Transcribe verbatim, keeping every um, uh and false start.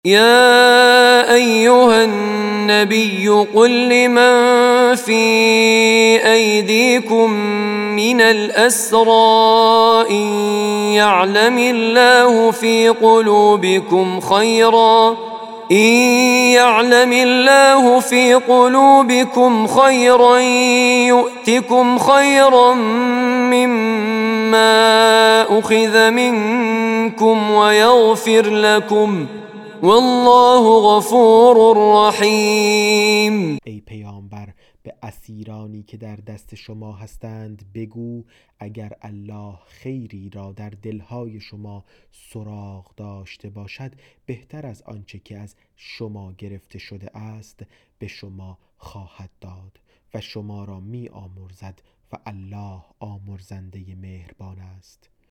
يا أيها النبي قل لمن في أيديكم من الأسرى إن يعلم الله في قلوبكم خيرا إن يعلم الله في قلوبكم خيرا يؤتكم خيرا مما أخذ منكم ويغفر لكم والله غفور رحیم. ای پیامبر به اسیرانی که در دست شما هستند بگو اگر الله خیری را در دلهای شما سراغ داشته باشد بهتر از آنچه که از شما گرفته شده است به شما خواهد داد و شما را می آمرزد و الله آمرزنده مهربان است.